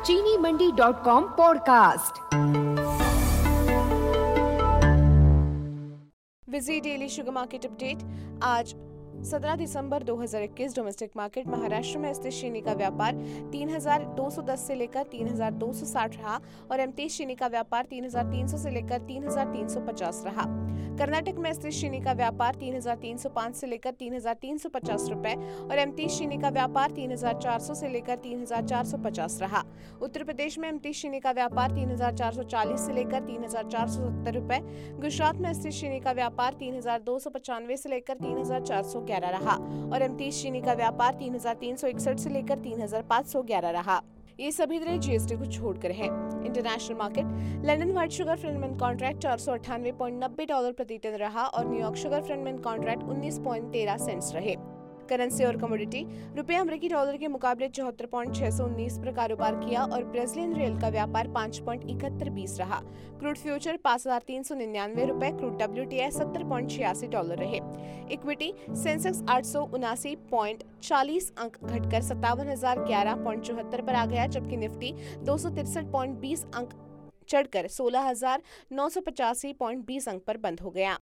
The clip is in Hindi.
चीनी मंडी.com पॉडकास्ट। विजी डेली शुगर मार्केट अपडेट। आज 17 दिसंबर 2021 डोमेस्टिक मार्केट महाराष्ट्र में स्थित चीनी का व्यापार 3,210 से लेकर 3,260 रहा और एमटी चीनी का व्यापार 3,300 से लेकर 3,350 रहा। कर्नाटक में स्थित चीनी का व्यापार 3,305 से लेकर 3,350 रुपए और एमटी चीनी का व्यापार 3,400 से लेकर 3,450 रहा। उत्तर प्रदेश में एमटी चीनी का व्यापार 3,440 से लेकर 3,470 रुपए। गुजरात में स्थित चीनी का व्यापार 3,295 से लेकर 3,411 रहा और एमटी चीनी का व्यापार 3,361 से लेकर 3,511 रहा। ये सभी दरें जीएसटी को छोड़कर हैं। International market. London white sugar front month contract $498.90 प्रति टन रहा और New York sugar front month contract 19.13 cents रहे। करेंसी और कमोडिटी। रुपये अमेरिकी डॉलर के मुकाबले 74.619 पर कारोबार किया और ब्राजीलियन रियल का व्यापार 5.7120 रहा। क्रूड फ्यूचर 5,399 रुपए, क्रूड WTI $70.86 रहे। इक्विटी सेंसेक्स 879.40 अंक घटकर 57,011.74 पर आ गया, जबकि निफ्टी 263.20 अंक चढ़कर 16,985.20 अंक पर बंद हो गया।